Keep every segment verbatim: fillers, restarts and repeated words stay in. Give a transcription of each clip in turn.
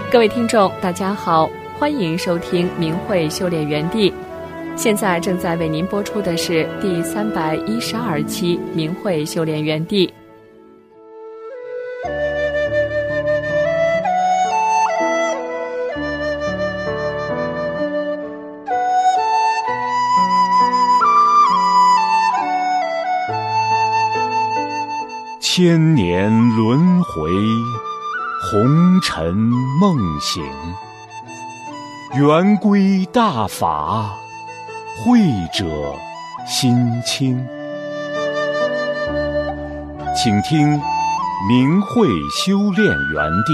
各位听众大家好，欢迎收听明慧修炼园地。现在正在为您播出的是第三百一十二期明慧修炼园地。 千年轮回，红尘梦醒，圆归大法，慧者心清。请听明慧修炼园地。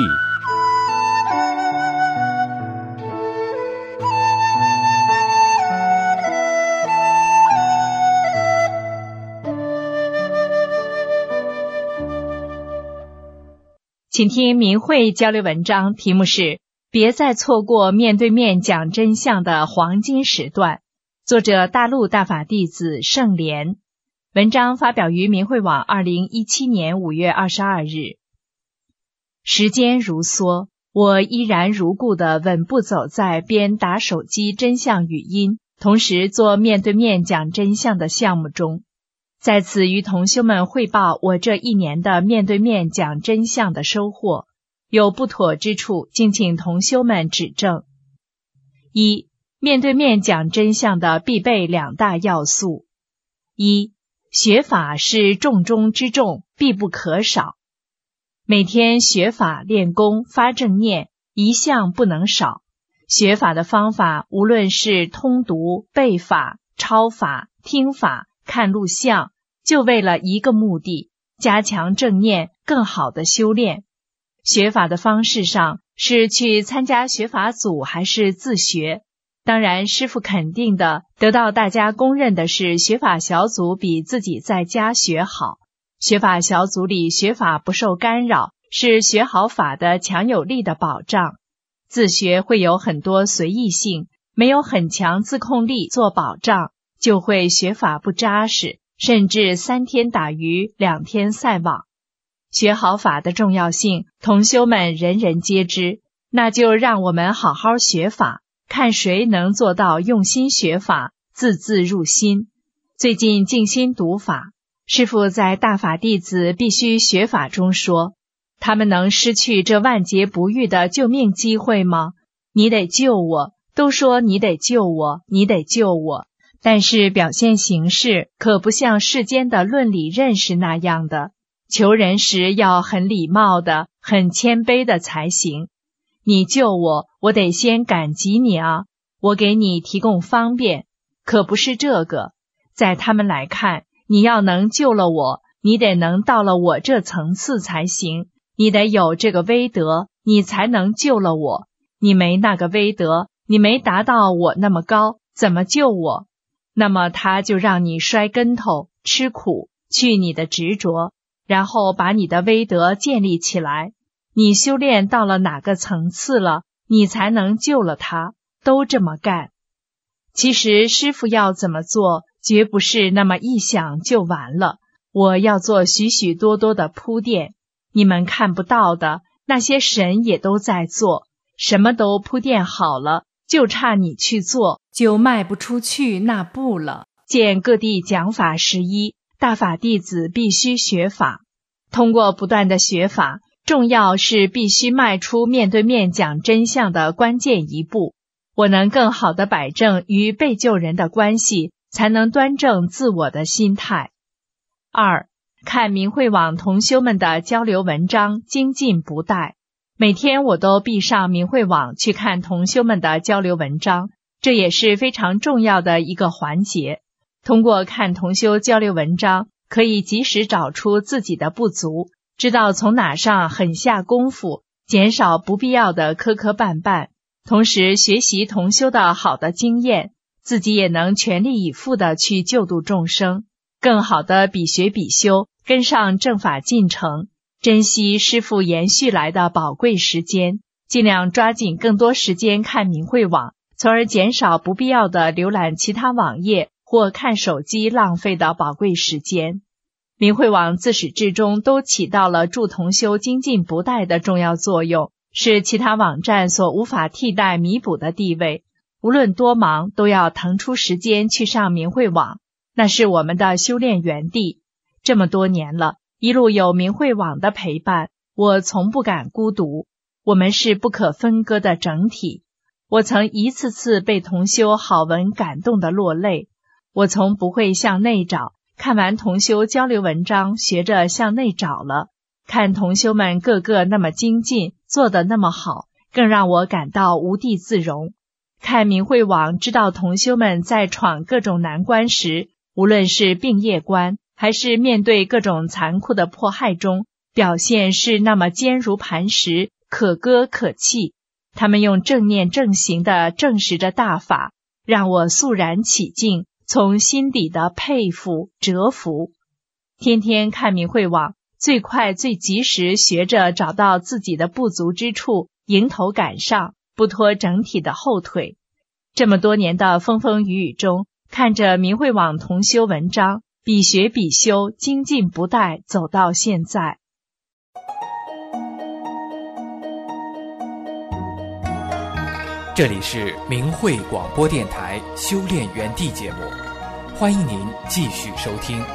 请听明慧交流文章，题目是别再错过面对面讲真相的黄金时段，作者大陆大法弟子圣莲。文章发表于明慧网二零一七年五月二十二日。时间如梭，我依然如故地稳步走在边打手机真相语音，同时做面对面讲真相的项目中。在此与同修们汇报我这一年的面对面讲真相的收获，有不妥之处，敬请同修们指正。一、面对面讲真相的必备两大要素。一、学法是重中之重，必不可少。每天学法练功发正念，一项不能少。学法的方法，无论是通读、背法、抄法、听法、看录像，就为了一个目的，加强正念，更好的修炼。学法的方式上，是去参加学法组还是自学？当然，师父肯定的，得到大家公认的是学法小组比自己在家学好。学法小组里学法不受干扰，是学好法的强有力的保障。自学会有很多随意性，没有很强自控力做保障，就会学法不扎实，甚至三天打鱼两天晒网。学好法的重要性，同修们人人皆知，那就让我们好好学法，看谁能做到用心学法，字字入心。最近静心读法，师父在大法弟子必须学法中说，他们能失去这万劫不遇的救命机会吗？你得救我，都说你得救我，你得救我。但是表现形式可不像世间的论理认识那样的，求人时要很礼貌的，很谦卑的才行。你救我，我得先感激你啊，我给你提供方便，可不是这个。在他们来看，你要能救了我，你得能到了我这层次才行，你得有这个威德，你才能救了我。你没那个威德，你没达到我那么高，怎么救我？那么他就让你摔跟头，吃苦，去你的执着，然后把你的威德建立起来。你修炼到了哪个层次了，你才能救了他，都这么干。其实师父要怎么做，绝不是那么一想就完了，我要做许许多多的铺垫，你们看不到的，那些神也都在做，什么都铺垫好了，就差你去做，就迈不出去那步了。见各地讲法十一，大法弟子必须学法。通过不断的学法，重要是必须迈出面对面讲真相的关键一步。我能更好地摆正与被救人的关系，才能端正自我的心态。二、看明慧网同修们的交流文章，精进不怠。每天我都闭上明慧网去看同修们的交流文章，这也是非常重要的一个环节。通过看同修交流文章，可以及时找出自己的不足，知道从哪上狠下功夫，减少不必要的磕磕绊绊，同时学习同修的好的经验，自己也能全力以赴地去救度众生，更好地比学比修，跟上正法进程。珍惜师父延续来的宝贵时间，尽量抓紧更多时间看明慧网，从而减少不必要的浏览其他网页或看手机浪费的宝贵时间。明慧网自始至终都起到了助同修精进不怠的重要作用， 是其他网站所无法替代弥补的地位。无论多忙，都要腾出时间去上明慧网，那是我们的修炼园地。这么多年了，一路有明慧网的陪伴，我从不敢孤独。我们是不可分割的整体。我曾一次次被同修好文感动得落泪。我从不会向内找，看完同修交流文章，学着向内找了。看同修们个个那么精进，做得那么好，更让我感到无地自容。看明慧网，知道同修们在闯各种难关时，无论是病业关，还是面对各种残酷的迫害中，表现是那么坚如磐石，可歌可泣。他们用正念正行地证实着大法，让我肃然起敬，从心底的佩服折服。天天看明慧网，最快最及时学着找到自己的不足之处，迎头赶上，不拖整体的后腿。这么多年的风风雨雨中，看着明慧网同修文章，比学比修，精进不怠，走到现在。 这里是明慧广播电台修炼园地节目，欢迎您继续收听。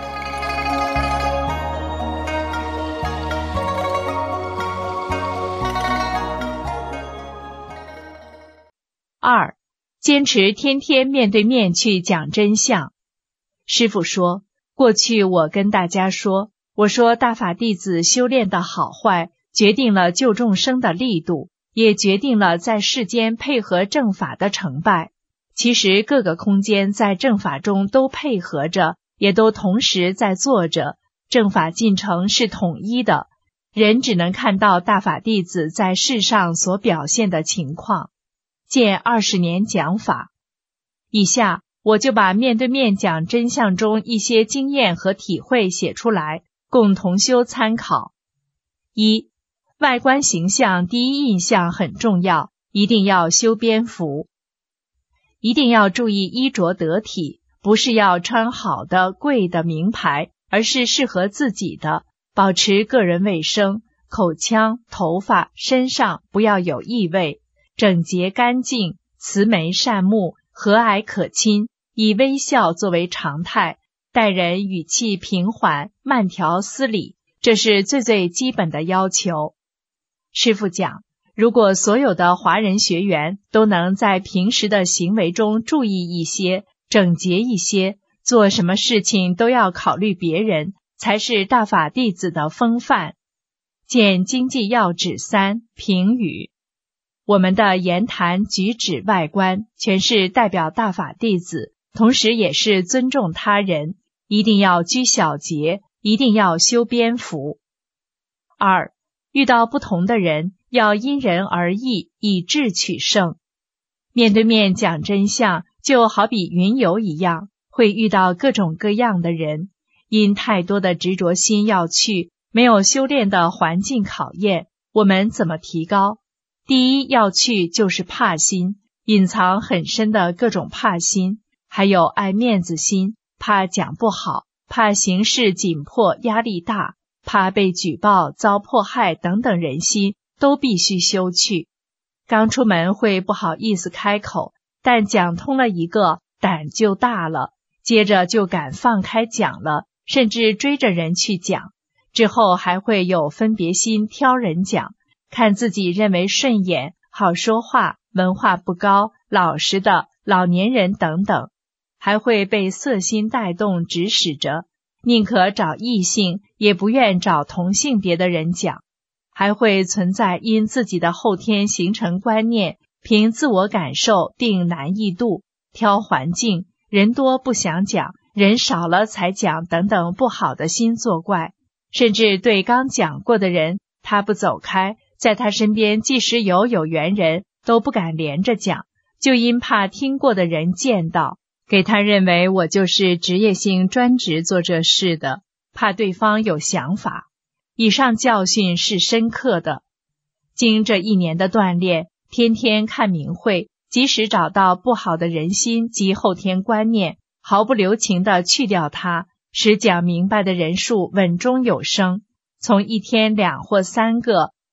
二，坚持天天面对面去讲真相。师父说，过去我跟大家说，我说大法弟子修炼的好坏，决定了救众生的力度，也决定了在世间配合正法的成败。其实各个空间在正法中都配合着，也都同时在做着，正法进程是统一的，人只能看到大法弟子在世上所表现的情况。见二十年讲法。以下我就把面对面讲真相中一些经验和体会写出来，供同修参考。一、外观形象第一印象很重要，一定要修边幅，一定要注意衣着得体，不是要穿好的贵的名牌，而是适合自己的，保持个人卫生，口腔、头发、身上不要有异味，整洁干净，慈眉善目，和蔼可亲，以微笑作为常态，待人语气平缓，慢条斯理，这是最最基本的要求。师父讲，如果所有的华人学员都能在平时的行为中注意一些，整洁一些，做什么事情都要考虑别人，才是大法弟子的风范。见经济要旨三评语。我们的言谈举止外观全是代表大法弟子，同时也是尊重他人，一定要居小节，一定要修边幅。二、遇到不同的人，要因人而异，以智取胜。面对面讲真相，就好比云游一样，会遇到各种各样的人，因太多的执着心要去，没有修炼的环境考验，我们怎么提高？第一要去就是怕心，隐藏很深的各种怕心，还有爱面子心，怕讲不好，怕形势紧迫压力大，怕被举报遭迫害等等人心，都必须修去。刚出门会不好意思开口，但讲通了一个，胆就大了，接着就敢放开讲了，甚至追着人去讲，之后还会有分别心，挑人讲，看自己认为顺眼、好说话、文化不高、老实的老年人等等，还会被色心带动指使着，宁可找异性，也不愿找同性别的人讲，还会存在因自己的后天形成观念，凭自我感受定难易度，挑环境，人多不想讲，人少了才讲等等不好的心作怪，甚至对刚讲过的人，他不走开，在他身边即使有有缘人都不敢连着讲，就因怕听过的人见到，给他认为我就是职业性专职做这事的，怕对方有想法。以上教训是深刻的。经这一年的锻炼，天天看明慧，即使找到不好的人心及后天观念，毫不留情地去掉它，使讲明白的人数稳中有升，从一天两或三个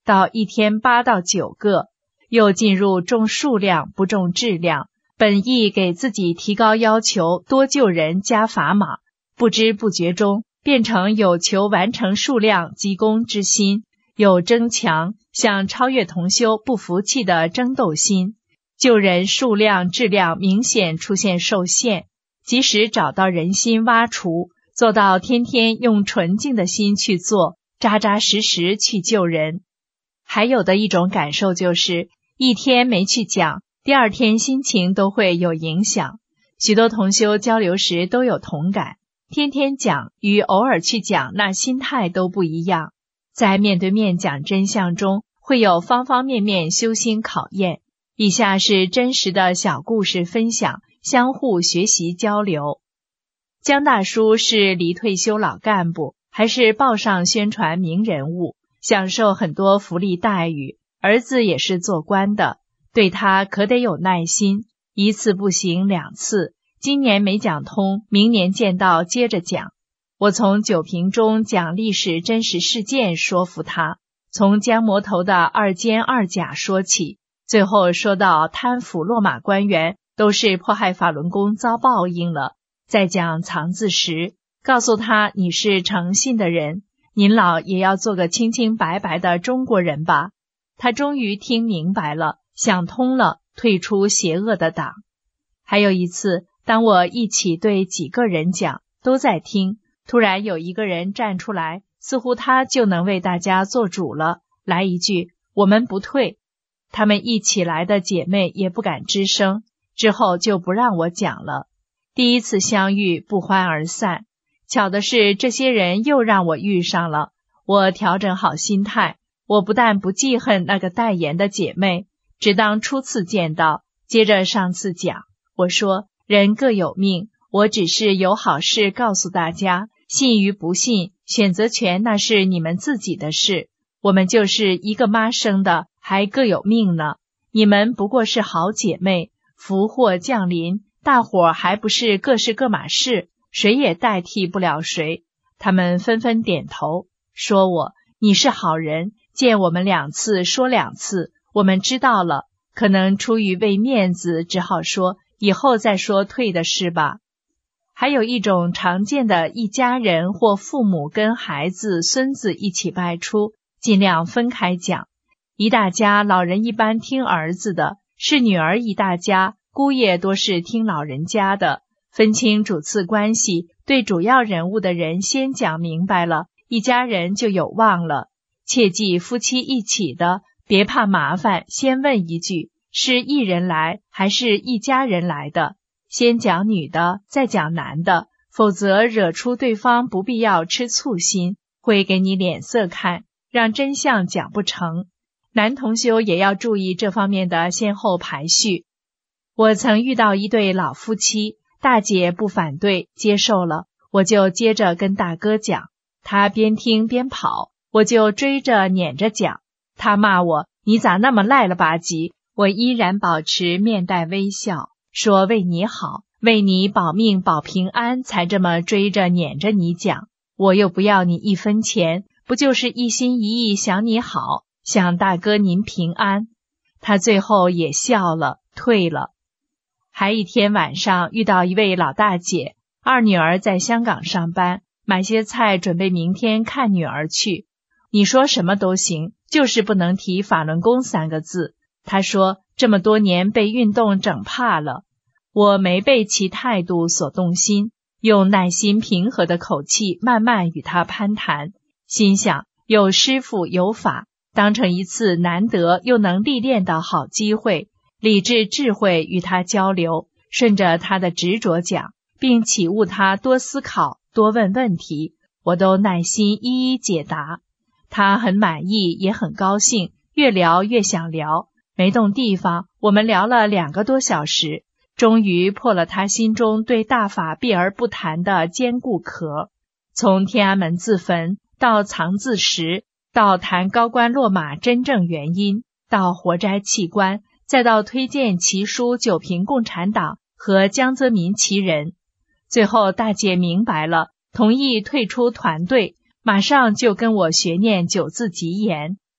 到一天八到九个，又进入重数量不重质量，本意给自己提高要求，多救人加砝码，不知不觉中变成有求完成数量积功之心，有争强想超越同修不服气的争斗心，救人数量质量明显出现受限，即使找到人心挖除，做到天天用纯净的心去做，扎扎实实去救人。还有的一种感受就是，一天没去讲，第二天心情都会有影响。许多同修交流时都有同感，天天讲与偶尔去讲，那心态都不一样。在面对面讲真相中，会有方方面面修心考验。以下是真实的小故事分享，相互学习交流。江大叔是离退休老干部，还是报上宣传名人物，享受很多福利待遇，儿子也是做官的，对他可得有耐心，一次不行两次，今年没讲通，明年见到接着讲。我从酒瓶中讲历史真实事件说服他，从江魔头的二奸二甲说起，最后说到贪腐落马官员都是迫害法轮功遭报应了，再讲藏字石，告诉他你是诚信的人，您老也要做个清清白白的中国人吧。他终于听明白了，想通了，退出邪恶的党。还有一次，当我一起对几个人讲，都在听，突然有一个人站出来，似乎他就能为大家做主了，来一句我们不退。他们一起来的姐妹也不敢吱声，之后就不让我讲了。第一次相遇不欢而散，巧的是这些人又让我遇上了。我调整好心态，我不但不记恨那个代言的姐妹，只当初次见到。接着上次讲，我说人各有命，我只是有好事告诉大家，信与不信，选择权那是你们自己的事。我们就是一个妈生的，还各有命呢。你们不过是好姐妹，福祸降临，大伙还不是各是各码事，谁也代替不了谁。他们纷纷点头，说我你是好人，见我们两次说两次，我们知道了，可能出于为面子，只好说以后再说退的事吧。还有一种常见的，一家人或父母跟孩子孙子一起外出，尽量分开讲。一大家老人一般听儿子的，是女儿一大家，姑爷多是听老人家的。分清主次关系，对主要人物的人先讲明白了，一家人就有望了。切记夫妻一起的，别怕麻烦，先问一句，是一人来还是一家人来的？先讲女的，再讲男的，否则惹出对方不必要吃醋心，会给你脸色看，让真相讲不成。男同修也要注意这方面的先后排序。我曾遇到一对老夫妻，大姐不反对，接受了，我就接着跟大哥讲，他边听边跑，我就追着撵着讲。他骂我，你咋那么赖了吧唧？我依然保持面带微笑，说为你好，为你保命保平安，才这么追着撵着你讲。我又不要你一分钱，不就是一心一意想你好，想大哥您平安。他最后也笑了，退了。还一天晚上遇到一位老大姐，二女儿在香港上班，买些菜准备明天看女儿去。你说什么都行，就是不能提法轮功三个字。她说这么多年被运动整怕了。我没被其态度所动心，用耐心平和的口气慢慢与她攀谈，心想有师父有法，当成一次难得又能历练的好机会，理智智慧与他交流，顺着他的执着讲，并启悟他多思考多问问题，我都耐心一一解答。他很满意也很高兴，越聊越想聊，没动地方，我们聊了两个多小时，终于破了他心中对大法避而不谈的坚固壳。从天安门自焚到藏字石，到谈高官落马真正原因，到活摘器官，再到推荐奇书九评共产党和江泽民其人。最后大姐明白了，同意退出团队，马上就跟我学念九字吉言。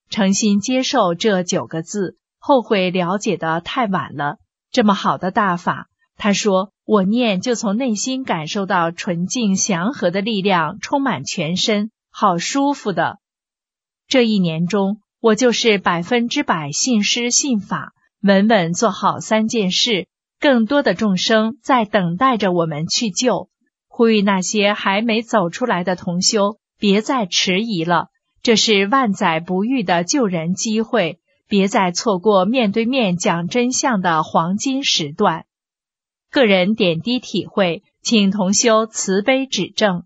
诚心接受这九个字，后悔了解得太晚了。这么好的大法，他说我念就从内心感受到纯净祥和的力量充满全身，好舒服的。这一年中，我就是百分之百信师信法，稳稳做好三件事，更多的众生在等待着我们去救。呼吁那些还没走出来的同修，别再迟疑了，这是万载不遇的救人机会，别再错过面对面讲真相的黄金时段。个人点滴体会，请同修慈悲指正。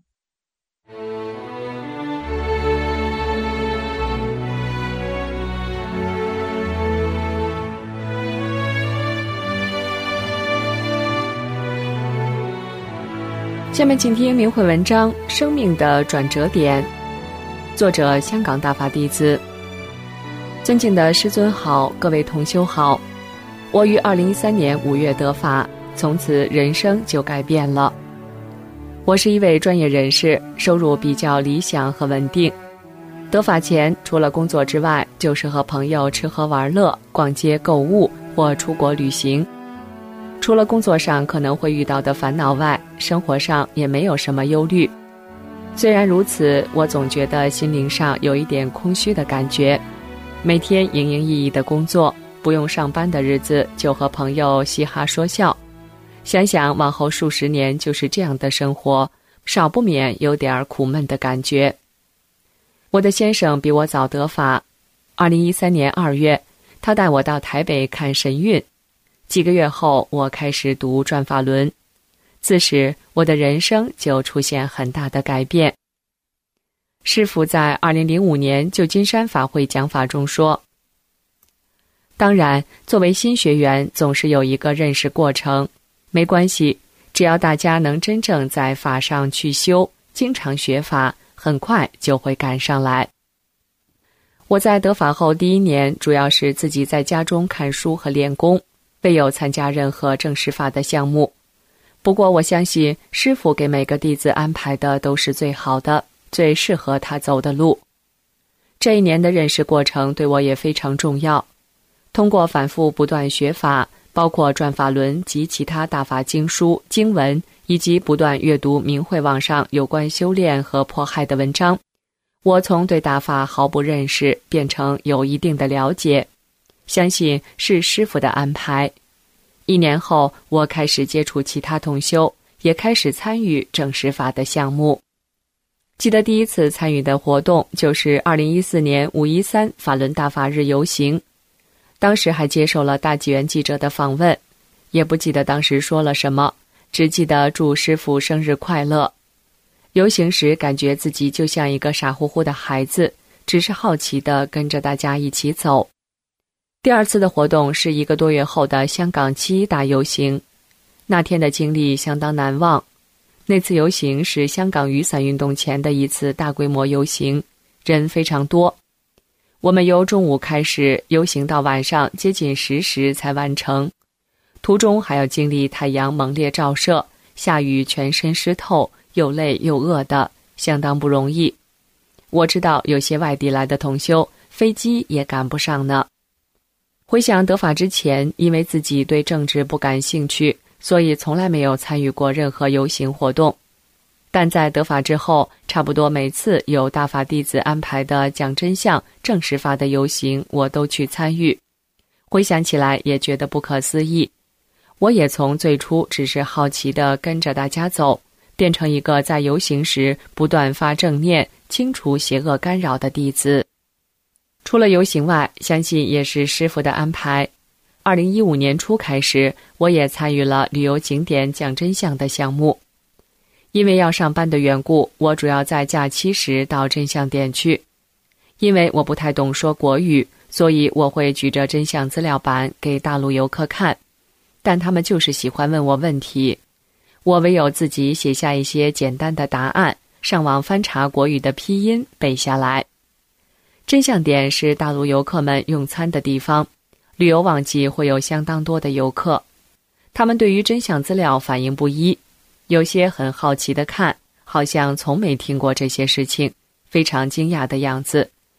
下面请听明慧文章《生命的转折点》，作者香港大法弟子。尊敬的师尊好，各位同修好。我于二零一三年五月得法，从此人生就改变了。我是一位专业人士，收入比较理想和稳定。得法前，除了工作之外，就是和朋友吃喝玩乐、逛街购物或出国旅行。除了工作上可能会遇到的烦恼外，生活上也没有什么忧虑。虽然如此，我总觉得心灵上有一点空虚的感觉。每天营营役役的工作，不用上班的日子就和朋友嘻哈说笑。想想往后数十年就是这样的生活，少不免有点苦闷的感觉。我的先生比我早得法，二零一三年二月，他带我到台北看神韵。几个月后，我开始读转法轮，自时我的人生就出现很大的改变。师父在二零零五年旧金山法会讲法中说，当然作为新学员总是有一个认识过程，没关系，只要大家能真正在法上去修，经常学法，很快就会赶上来。我在得法后第一年主要是自己在家中看书和练功，未有参加任何正式法的项目。不过我相信师父给每个弟子安排的都是最好的，最适合他走的路。这一年的认识过程对我也非常重要。通过反复不断学法，包括转法轮及其他大法经书、经文，以及不断阅读明慧网上有关修炼和迫害的文章，我从对大法毫不认识变成有一定的了解，相信是师父的安排。一年后，我开始接触其他同修，也开始参与正式法的项目。记得第一次参与的活动就是二零一四年五一三法轮大法日游行，当时还接受了大纪元记者的访问，也不记得当时说了什么，只记得祝师父生日快乐。游行时感觉自己就像一个傻乎乎的孩子，只是好奇地跟着大家一起走。第二次的活动是一个多月后的香港七一大游行，那天的经历相当难忘。那次游行是香港雨伞运动前的一次大规模游行，人非常多。我们由中午开始游行到晚上接近十时才完成，途中还要经历太阳猛烈照射，下雨全身湿透，又累又饿的，相当不容易。我知道有些外地来的同修，飞机也赶不上呢。回想得法之前，因为自己对政治不感兴趣，所以从来没有参与过任何游行活动。但在得法之后，差不多每次有大法弟子安排的讲真相、正式法的游行，我都去参与。回想起来也觉得不可思议。我也从最初只是好奇地跟着大家走，变成一个在游行时不断发正念、清除邪恶干扰的弟子。除了游行外，相信也是师父的安排。二零一五年初开始，我也参与了旅游景点讲真相的项目。因为要上班的缘故，我主要在假期时到真相点去。因为我不太懂说国语，所以我会举着真相资料板给大陆游客看，但他们就是喜欢问我问题，我唯有自己写下一些简单的答案，上网翻查国语的拼音背下来。真相点是大陆游客们用餐的地方，旅游旺季会有相当多的游客，他们对于真相资料反应不一，有些很好奇地看，好像从没听过这些事情，非常惊讶的样子。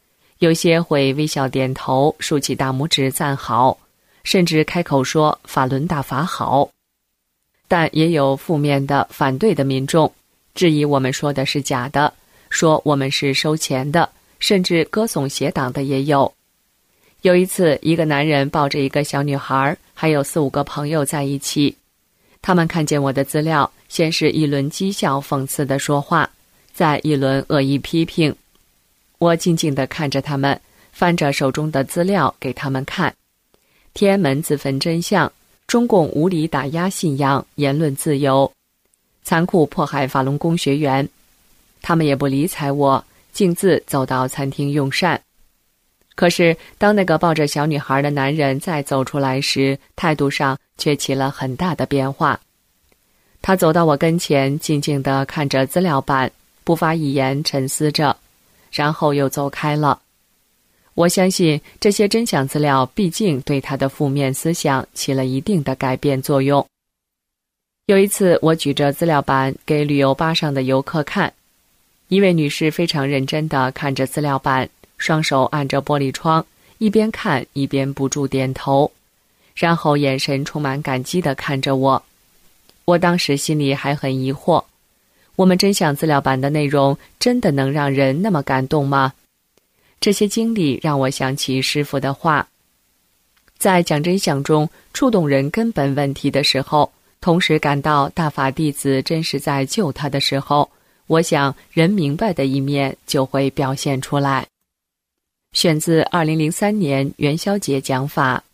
有些会微笑点头，竖起大拇指赞好，甚至开口说法轮大法好。但也有负面的反对的民众，质疑我们说的是假的，说我们是收钱的，甚至歌颂邪党的也有。有一次，一个男人抱着一个小女孩，还有四五个朋友在一起。他们看见我的资料，先是一轮讥笑讽刺的说话，再一轮恶意批评。我静静地看着他们，翻着手中的资料给他们看。天安门自焚真相，中共无理打压信仰，言论自由，残酷迫害法轮功学员。他们也不理睬我，径自走到餐厅用膳。可是当那个抱着小女孩的男人再走出来时，态度上却起了很大的变化。他走到我跟前，静静地看着资料板，不发一言，沉思着，然后又走开了。我相信这些真相资料毕竟对他的负面思想起了一定的改变作用。有一次，我举着资料板给旅游巴上的游客看，一位女士非常认真地看着资料板，双手按着玻璃窗，一边看一边不住点头，然后眼神充满感激地看着我。我当时心里还很疑惑，我们真相资料板的内容真的能让人那么感动吗？这些经历让我想起师父的话，在讲真相中触动人根本问题的时候，同时感到大法弟子真是在救他的时候，我想人明白的一面就会表现出来。选自二零零三年元宵节讲法。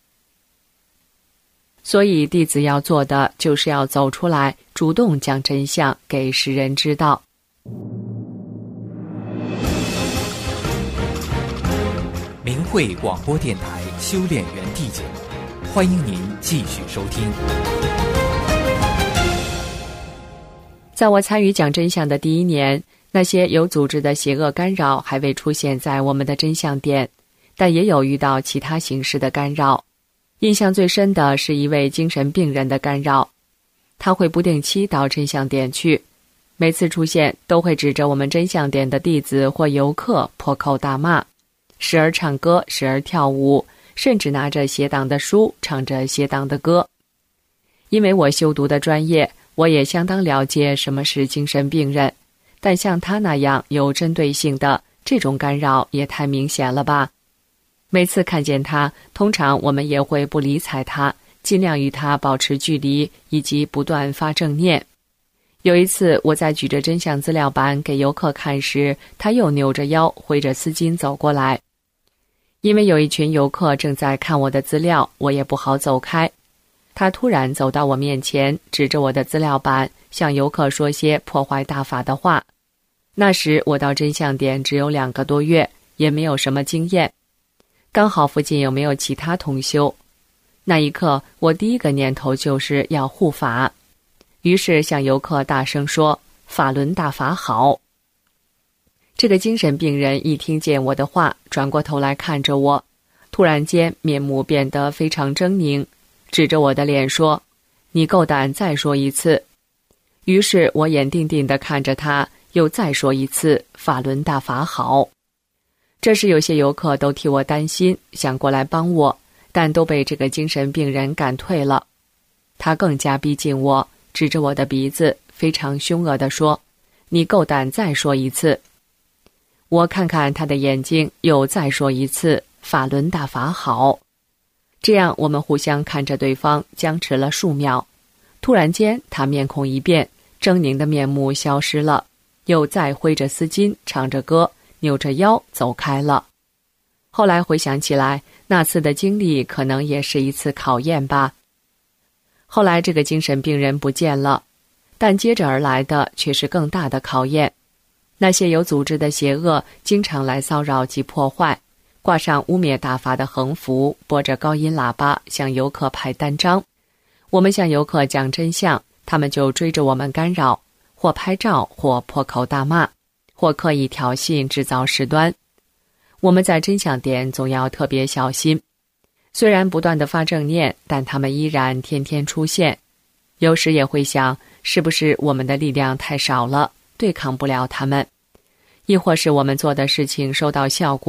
所以弟子要做的就是要走出来，主动讲真相给世人知道。 明慧广播电台修炼园地节目，欢迎您继续收听。 在我参与讲真相的第一年，那些有组织的邪恶干扰还未出现在我们的真相点，但也有遇到其他形式的干扰。印象最深的是一位精神病人的干扰，他会不定期到真相点去，每次出现都会指着我们真相点的弟子或游客破口大骂，时而唱歌，时而跳舞，甚至拿着邪党的书唱着邪党的歌。因为我修读的专业，我也相当了解什么是精神病人，但像他那样有针对性的这种干扰也太明显了吧。每次看见他，通常我们也会不理睬他，尽量与他保持距离，以及不断发正念。有一次我在举着真相资料板给游客看时，他又扭着腰挥着丝巾走过来。因为有一群游客正在看我的资料，我也不好走开。他突然走到我面前，指着我的资料板向游客说些破坏大法的话。那时我到真相点只有两个多月，也没有什么经验，刚好附近有没有其他同修。那一刻我第一个念头就是要护法，于是向游客大声说法轮大法好。这个精神病人一听见我的话，转过头来看着我，突然间面目变得非常狰狞，指着我的脸说，你够胆再说一次。于是我眼定定地看着他，又再说一次法轮大法好。这时有些游客都替我担心，想过来帮我，但都被这个精神病人赶退了。他更加逼近我，指着我的鼻子，非常凶恶地说，你够胆再说一次。我看看他的眼睛，又再说一次法轮大法好。这样我们互相看着对方，僵持了数秒。突然间他面孔一变，狰狞的面目消失了，又再挥着丝巾，唱着歌，扭着腰走开了。后来回想起来，那次的经历可能也是一次考验吧。后来这个精神病人不见了，但接着而来的却是更大的考验。那些有组织的邪恶经常来骚扰及破坏，挂上污蔑大法的横幅，拨着高音喇叭向游客派单张。我们向游客讲真相，他们就追着我们干扰，或拍照，或破口大骂，或刻意挑衅制造事端。我们在真相点总要特别小心，虽然不断地发正念，但他们依然天天出现。有时也会想，是不是我们的力量太少了，对抗不了他们，亦或是我们做的事情收到效果，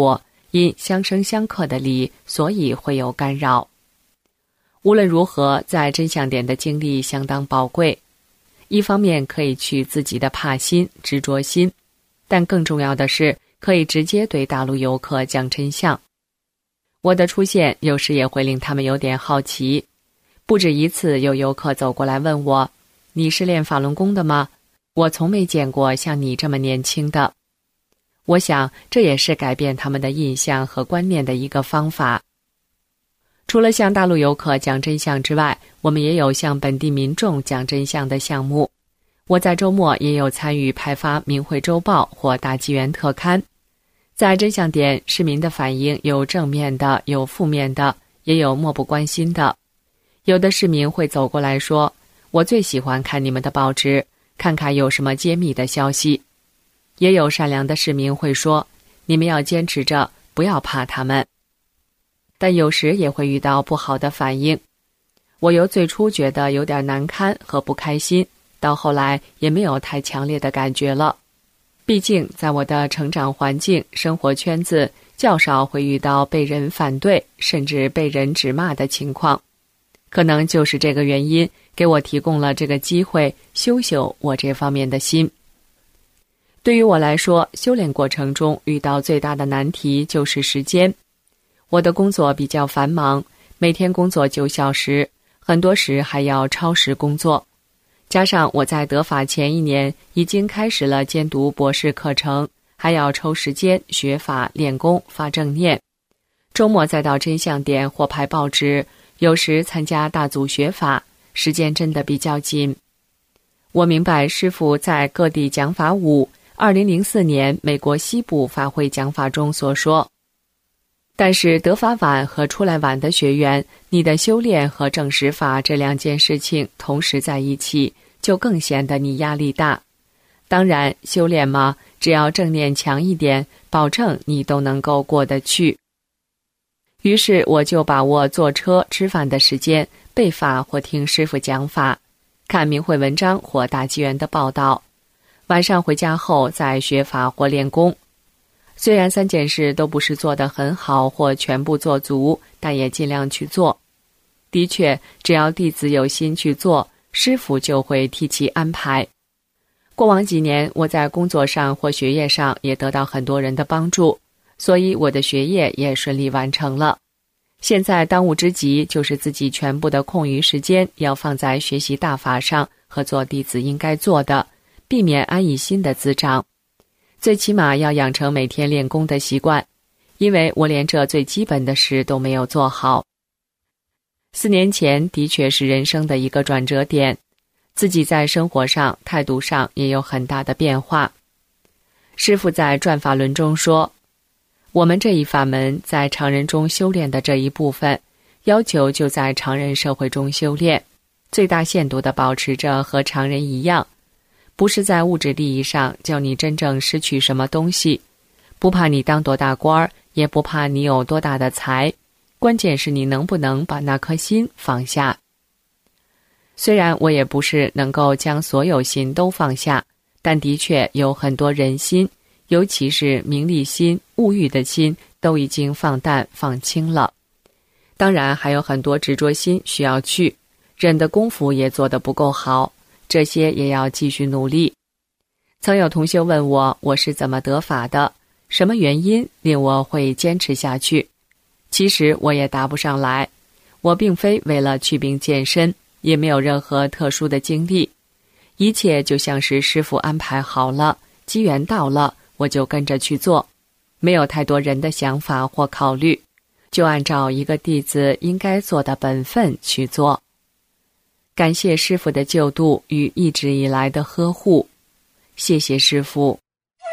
因相生相克的理，所以会有干扰。无论如何，在真相点的经历相当宝贵，一方面可以去自己的怕心、执着心，但更重要的是可以直接对大陆游客讲真相。我的出现有时也会令他们有点好奇，不止一次有游客走过来问我，你是练法轮功的吗？我从没见过像你这么年轻的。我想这也是改变他们的印象和观念的一个方法。除了向大陆游客讲真相之外，我们也有向本地民众讲真相的项目。我在周末也有参与派发明慧周报或大纪元特刊。在真相点，市民的反应有正面的，有负面的，也有漠不关心的。有的市民会走过来说，我最喜欢看你们的报纸，看看有什么揭秘的消息。也有善良的市民会说，你们要坚持着，不要怕他们。但有时也会遇到不好的反应。我由最初觉得有点难堪和不开心，到后来也没有太强烈的感觉了。毕竟在我的成长环境、生活圈子，较少会遇到被人反对，甚至被人指骂的情况。可能就是这个原因，给我提供了这个机会，修修我这方面的心。对于我来说，修炼过程中遇到最大的难题就是时间。我的工作比较繁忙，每天工作九小时，很多时还要超时工作。加上我在得法前一年已经开始了监读博士课程，还要抽时间学法、练功、发正念。周末再到真相点或排报纸，有时参加大组学法，时间真的比较紧。我明白师父在各地讲法五二零零四年美国西部法会讲法中所说，但是得法晚和出来晚的学员，你的修炼和证实法这两件事情同时在一起，就更显得你压力大。当然，修炼嘛，只要正念强一点，保证你都能够过得去。于是我就把握坐车吃饭的时间，背法或听师父讲法，看明慧文章或大纪元的报道。晚上回家后再学法或练功。虽然三件事都不是做得很好或全部做足，但也尽量去做。的确，只要弟子有心去做，师父就会替其安排。过往几年，我在工作上或学业上也得到很多人的帮助，所以我的学业也顺利完成了。现在当务之急就是自己全部的空余时间要放在学习大法上和做弟子应该做的，避免安以心的滋长。最起码要养成每天练功的习惯，因为我连这最基本的事都没有做好。四年前的确是人生的一个转折点，自己在生活上、态度上也有很大的变化。师父在转法轮中说，我们这一法门在常人中修炼的这一部分，要求就在常人社会中修炼，最大限度地保持着和常人一样，不是在物质利益上叫你真正失去什么东西，不怕你当多大官，也不怕你有多大的财，关键是你能不能把那颗心放下。虽然我也不是能够将所有心都放下，但的确有很多人心，尤其是名利心、物欲的心，都已经放淡放轻了。当然还有很多执着心需要去，忍的功夫也做得不够好，这些也要继续努力。曾有同修问我，我是怎么得法的，什么原因令我会坚持下去？其实我也答不上来，我并非为了祛病健身，也没有任何特殊的经历，一切就像是师父安排好了，机缘到了，我就跟着去做，没有太多人的想法或考虑，就按照一个弟子应该做的本分去做。感谢师父的救度与一直以来的呵护，谢谢师父。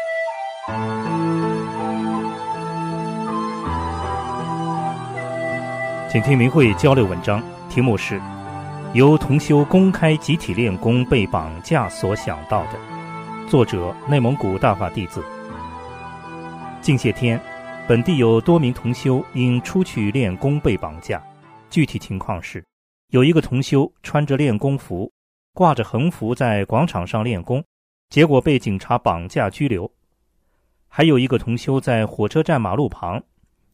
请听明慧交流文章，题目是由同修公开集体练功被绑架所想到的，作者内蒙古大法弟子。近些天，本地有多名同修因出去练功被绑架，具体情况是，有一个同修穿着练功服，挂着横幅在广场上练功，结果被警察绑架拘留。还有一个同修在火车站马路旁，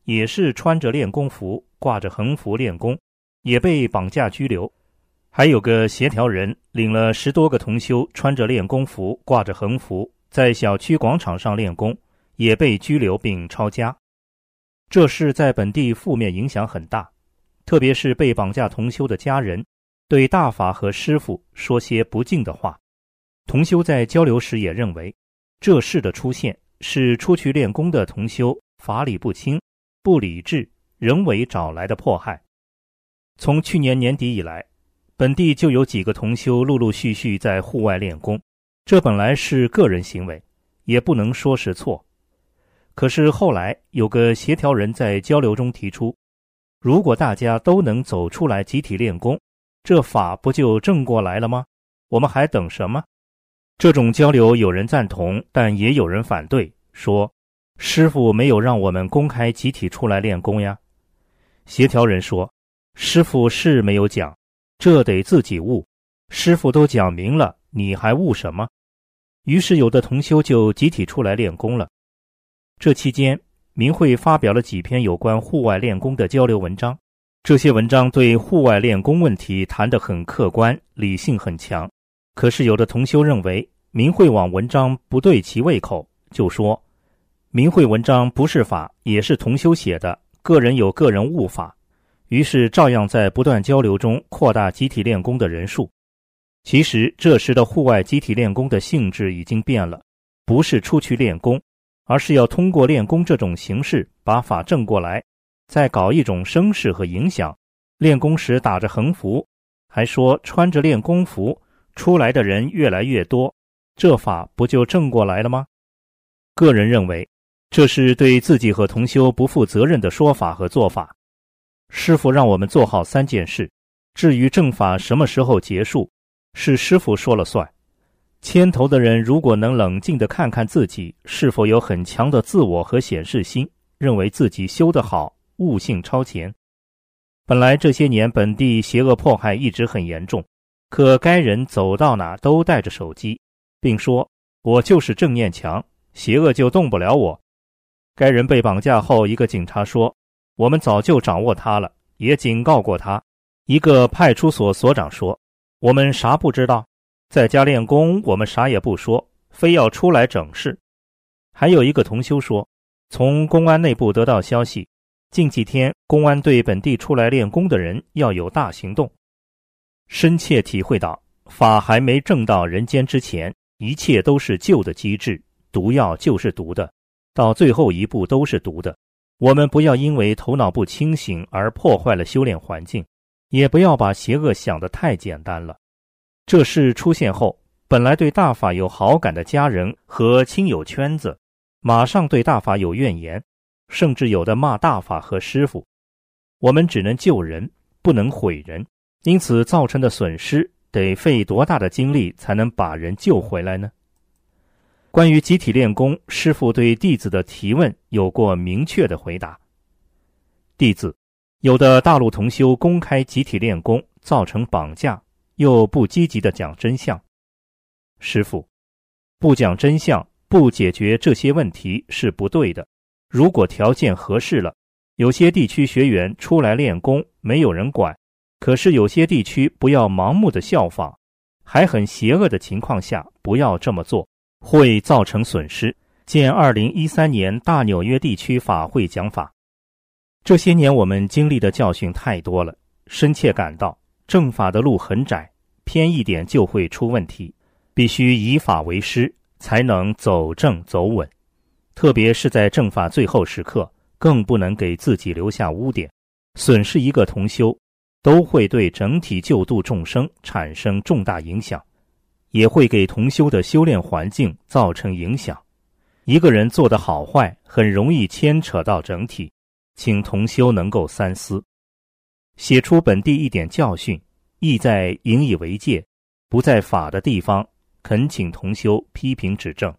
也是穿着练功服，挂着横幅练功，也被绑架拘留。还有个协调人领了十多个同修，穿着练功服，挂着横幅，在小区广场上练功，也被拘留并抄家。这事在本地负面影响很大，特别是被绑架同修的家人对大法和师父说些不敬的话。同修在交流时也认为，这事的出现是出去练功的同修法理不清、不理智，人为找来的迫害。从去年年底以来，本地就有几个同修陆陆续续在户外练功，这本来是个人行为，也不能说是错。可是后来有个协调人在交流中提出，如果大家都能走出来集体练功，这法不就正过来了吗？我们还等什么？这种交流有人赞同，但也有人反对，说师父没有让我们公开集体出来练功呀。协调人说，师父是没有讲，这得自己悟，师父都讲明了，你还悟什么？于是有的同修就集体出来练功了。这期间，明慧发表了几篇有关户外练功的交流文章，这些文章对户外练功问题谈得很客观，理性很强。可是有的同修认为明慧网文章不对其胃口，就说明慧文章不是法，也是同修写的，个人有个人悟法，于是照样在不断交流中扩大集体练功的人数。其实这时的户外集体练功的性质已经变了，不是出去练功，而是要通过练功这种形式把法正过来，再搞一种声势和影响。练功时打着横幅，还说穿着练功服出来的人越来越多，这法不就正过来了吗？个人认为，这是对自己和同修不负责任的说法和做法。师父让我们做好三件事，至于正法什么时候结束，是师父说了算。牵头的人如果能冷静地看看自己是否有很强的自我和显示心，认为自己修得好，悟性超前。本来这些年本地邪恶迫害一直很严重，可该人走到哪都带着手机，并说我就是正念强，邪恶就动不了我。该人被绑架后，一个警察说我们早就掌握他了，也警告过他。一个派出所所长说我们啥不知道，在家练功我们啥也不说，非要出来整事。还有一个同修说，从公安内部得到消息，近几天公安对本地出来练功的人要有大行动。深切体会到法还没正到人间之前，一切都是旧的机制，毒药就是毒的，到最后一步都是毒的。我们不要因为头脑不清醒而破坏了修炼环境，也不要把邪恶想得太简单了。这事出现后，本来对大法有好感的家人和亲友圈子，马上对大法有怨言，甚至有的骂大法和师父。我们只能救人，不能毁人，因此造成的损失得费多大的精力才能把人救回来呢？关于集体练功，师父对弟子的提问有过明确的回答。弟子，有的大陆同修公开集体练功，造成绑架，又不积极地讲真相。师父，不讲真相，不解决这些问题是不对的。如果条件合适了，有些地区学员出来练功，没有人管，可是有些地区不要盲目的效仿，还很邪恶的情况下不要这么做，会造成损失。见二零一三年大纽约地区法会讲法。这些年我们经历的教训太多了，深切感到正法的路很窄，偏一点就会出问题，必须以法为师，才能走正走稳。特别是在正法最后时刻，更不能给自己留下污点，损失一个同修，都会对整体救度众生产生重大影响，也会给同修的修炼环境造成影响。一个人做的好坏，很容易牵扯到整体，请同修能够三思。写出本地一点教训，意在引以为戒，不在法的地方，恳请同修批评指正。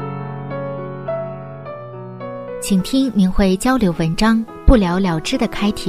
请听明慧交流文章，不了了之的开庭，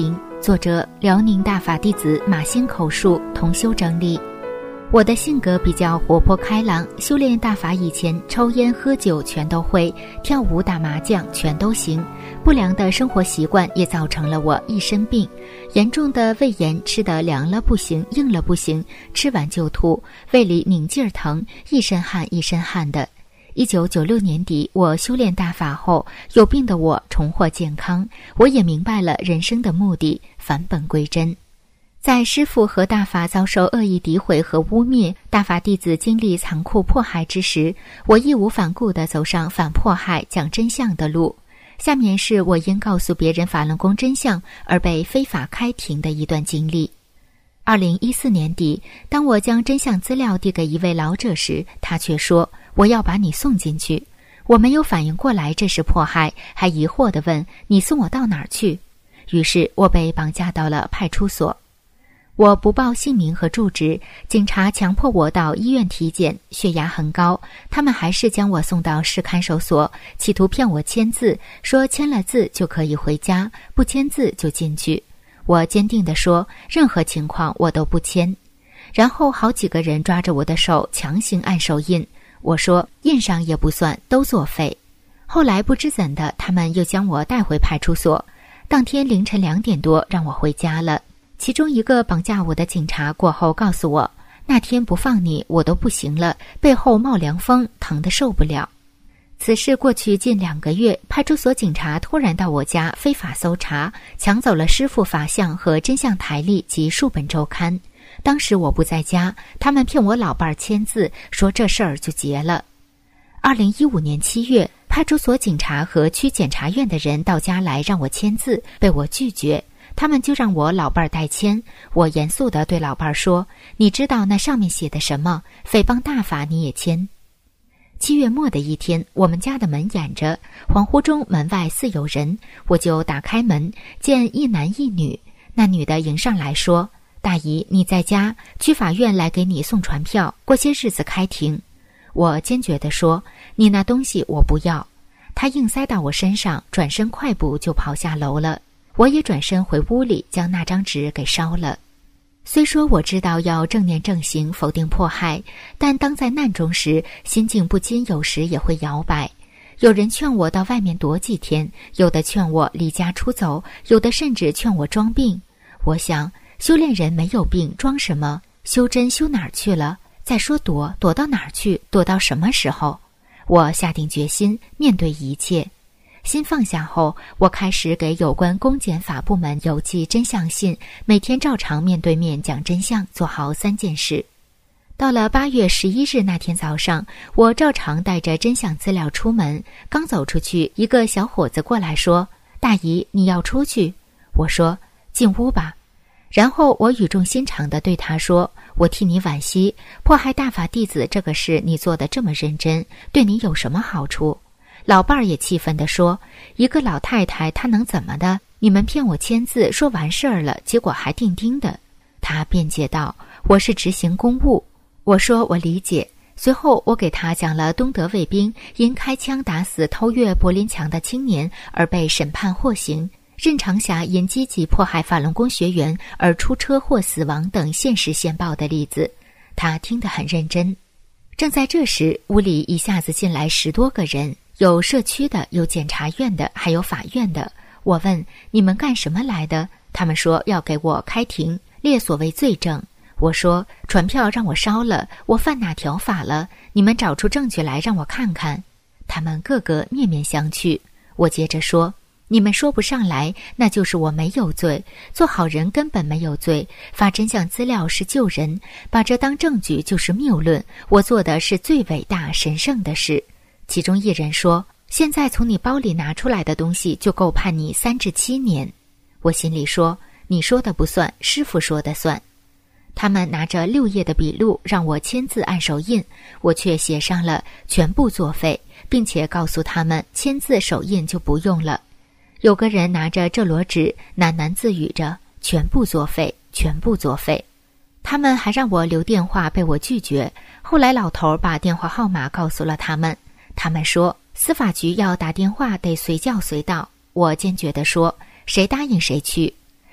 作者辽宁大法弟子马兴口述，同修整理。我的性格比较活泼开朗，修炼大法以前，抽烟喝酒全都会，跳舞打麻将全都行。不良的生活习惯也造成了我一身病，严重的胃炎，吃得凉了不行，硬了不行，吃完就吐，胃里拧劲儿疼，一身汗一身汗的。一九九六年底，我修炼大法后，有病的我重获健康，我也明白了人生的目的，返本归真。在师父和大法遭受恶意诋毁和污蔑，大法弟子经历残酷迫害之时，我义无反顾地走上反迫害、讲真相的路。下面是我因告诉别人法轮功真相而被非法开庭的一段经历。二零一四年底，当我将真相资料递给一位老者时，他却说我要把你送进去。我没有反应过来这是迫害，还疑惑地问你送我到哪儿去？于是我被绑架到了派出所。我不报姓名和住址，警察强迫我到医院体检，血压很高，他们还是将我送到市看守所，企图骗我签字，说签了字就可以回家，不签字就进去。我坚定地说，任何情况我都不签。然后好几个人抓着我的手强行按手印，我说印上也不算，都作废。后来不知怎的，他们又将我带回派出所，当天凌晨两点多让我回家了。其中一个绑架我的警察过后告诉我，那天不放你我都不行了，背后冒凉风，疼得受不了。此事过去近两个月，派出所警察突然到我家非法搜查，抢走了师父法相和真相台历及数本周刊。当时我不在家，他们骗我老伴儿签字，说这事儿就结了。二零一五年七月，派出所警察和区检察院的人到家来让我签字，被我拒绝。他们就让我老伴儿代签，我严肃地对老伴儿说，你知道那上面写的什么？诽谤大法你也签。七月末的一天，我们家的门掩着，恍惚中门外似有人，我就打开门，见一男一女。那女的迎上来说，大姨你在家，区法院来给你送传票，过些日子开庭。我坚决地说，你那东西我不要。她硬塞到我身上，转身快步就跑下楼了。我也转身回屋里，将那张纸给烧了。虽说我知道要正念正行，否定迫害，但当在难中时，心境不禁有时也会摇摆。有人劝我到外面躲几天，有的劝我离家出走，有的甚至劝我装病。我想，修炼人没有病，装什么？修真修哪儿去了？再说躲，躲到哪儿去？躲到什么时候？我下定决心，面对一切。心放下后，我开始给有关公检法部门邮寄真相信，每天照常面对面讲真相，做好三件事。到了八月十一日那天早上，我照常带着真相资料出门，刚走出去，一个小伙子过来说，大姨你要出去？我说进屋吧。然后我语重心长地对他说，我替你惋惜，迫害大法弟子这个事你做得这么认真，对你有什么好处？老伴儿也气愤地说，一个老太太她能怎么的？你们骗我签字说完事儿了，结果还钉钉的。他辩解道，我是执行公务。我说我理解。随后我给他讲了东德卫兵因开枪打死偷越柏林墙的青年而被审判获刑，任长霞因积极迫害法轮功学员而出车祸死亡等现实现报的例子。他听得很认真。正在这时，屋里一下子进来十多个人，有社区的，有检察院的，还有法院的。我问你们干什么来的？他们说要给我开庭，列所谓罪证。我说传票让我烧了，我犯哪条法了？你们找出证据来让我看看。他们个个面面相觑。我接着说，你们说不上来，那就是我没有罪，做好人根本没有罪，发真相资料是救人，把这当证据就是谬论，我做的是最伟大神圣的事。其中一人说，现在从你包里拿出来的东西就够判你三至七年。我心里说，你说的不算，师父说的算。他们拿着六页的笔录让我签字按手印，我却写上了全部作废，并且告诉他们签字手印就不用了。有个人拿着这摞纸喃喃自语着，全部作废，全部作废。他们还让我留电话，被我拒绝。后来老头把电话号码告诉了他们，他们说司法局要打电话得随叫随到。我坚决地说，谁答应谁去。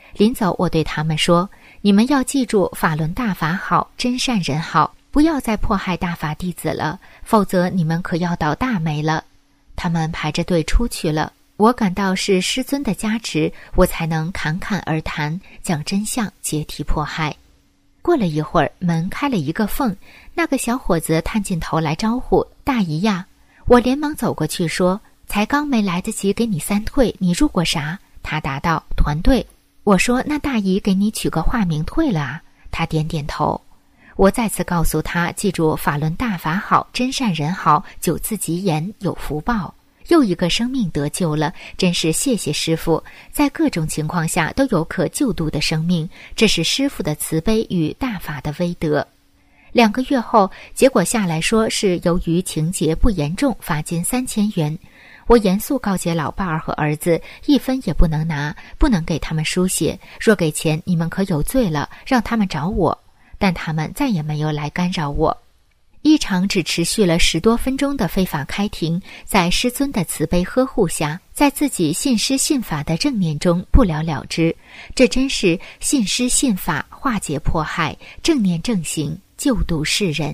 临走，我对他们说，你们要记住法轮大法好，真善人好，不要再迫害大法弟子了，否则你们可要倒大霉了。他们排着队出去了。我感到是师尊的加持，我才能侃侃而谈，讲真相，解体迫害。过了一会儿，门开了一个缝，那个小伙子探进头来招呼，大姨呀。我连忙走过去说，才刚没来得及给你三退，你入过啥？他答道，团队。我说，那大姨给你取个化名退了啊？他点点头。我再次告诉他，记住法轮大法好，真善人好，九字吉言，有福报。又一个生命得救了，真是谢谢师父，在各种情况下都有可救度的生命，这是师父的慈悲与大法的威德。两个月后，结果下来说是由于情节不严重，罚金三千元。我严肃告诫老伴儿和儿子，一分也不能拿，不能给他们输血，若给钱，你们可有罪了，让他们找我。但他们再也没有来干扰我。一场只持续了十多分钟的非法开庭，在师尊的慈悲呵护下，在自己信师信法的正念中不了了之。这真是信师信法，化解迫害，正念正行，救度世人。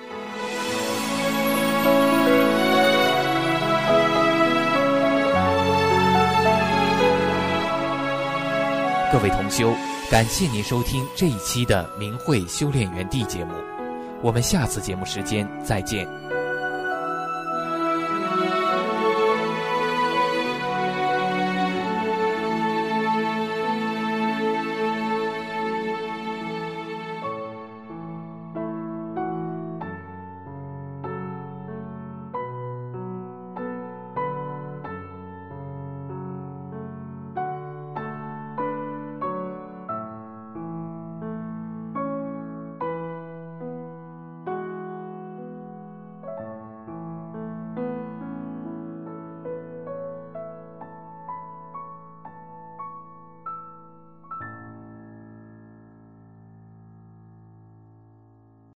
各位同修，感谢您收听这一期的明慧修炼园地节目，我们下次节目时间再见。